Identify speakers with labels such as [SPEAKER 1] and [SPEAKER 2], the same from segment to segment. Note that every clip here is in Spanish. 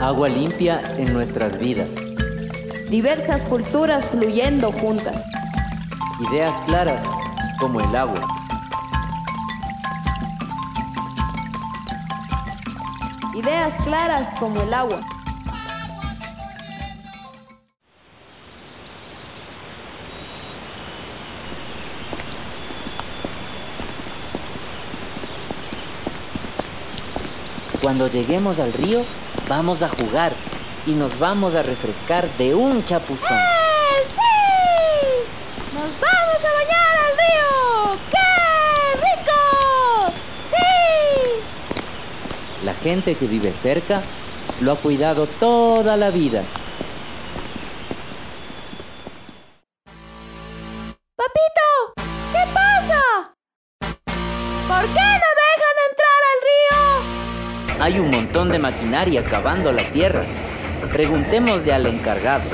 [SPEAKER 1] Agua limpia en nuestras vidas.
[SPEAKER 2] Diversas culturas fluyendo juntas.
[SPEAKER 1] Ideas claras como el agua.
[SPEAKER 2] Ideas claras como el agua.
[SPEAKER 1] Cuando lleguemos al río, vamos a jugar y nos vamos a refrescar de un chapuzón.
[SPEAKER 2] ¡Sí! ¡Nos vamos a bañar al río! ¡Qué rico! ¡Sí!
[SPEAKER 1] La gente que vive cerca lo ha cuidado toda la vida.
[SPEAKER 2] ¡Papito! ¿Qué pasa? ¿Por qué no dejan entrar al río?
[SPEAKER 1] Hay un montón de maquinaria cavando la tierra. Preguntémosle al encargado.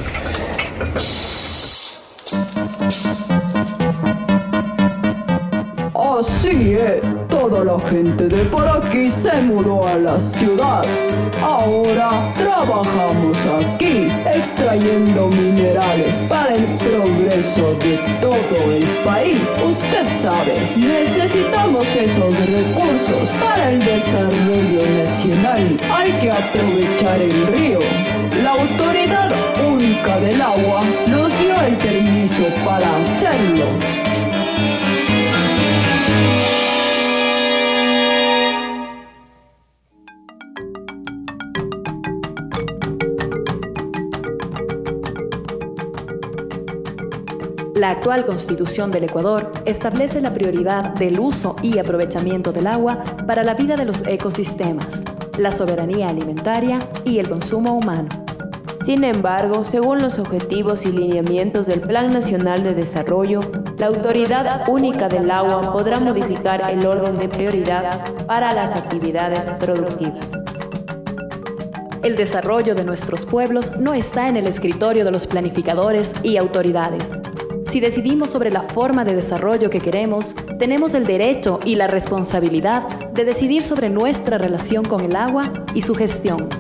[SPEAKER 3] Así es, toda la gente de por aquí se mudó a la ciudad. Ahora trabajamos aquí, extrayendo minerales para el progreso de todo el país. Usted sabe, necesitamos esos recursos para el desarrollo nacional. Hay que aprovechar el río. La Autoridad Única del Agua nos dio el permiso para hacerlo.
[SPEAKER 4] La actual Constitución del Ecuador establece la prioridad del uso y aprovechamiento del agua para la vida de los ecosistemas, la soberanía alimentaria y el consumo humano.
[SPEAKER 2] Sin embargo, según los objetivos y lineamientos del Plan Nacional de Desarrollo, la Autoridad Única del Agua podrá modificar el orden de prioridad para las actividades productivas.
[SPEAKER 4] El desarrollo de nuestros pueblos no está en el escritorio de los planificadores y autoridades. Si decidimos sobre la forma de desarrollo que queremos, tenemos el derecho y la responsabilidad de decidir sobre nuestra relación con el agua y su gestión.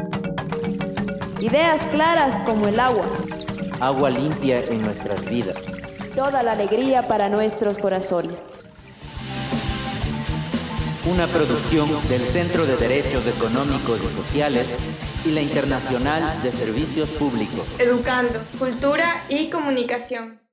[SPEAKER 2] Ideas claras como el agua.
[SPEAKER 1] Agua limpia en nuestras vidas.
[SPEAKER 2] Toda la alegría para nuestros corazones.
[SPEAKER 1] Una producción del Centro de Derechos Económicos y Sociales y la Internacional de Servicios Públicos.
[SPEAKER 5] Educando, Cultura y Comunicación.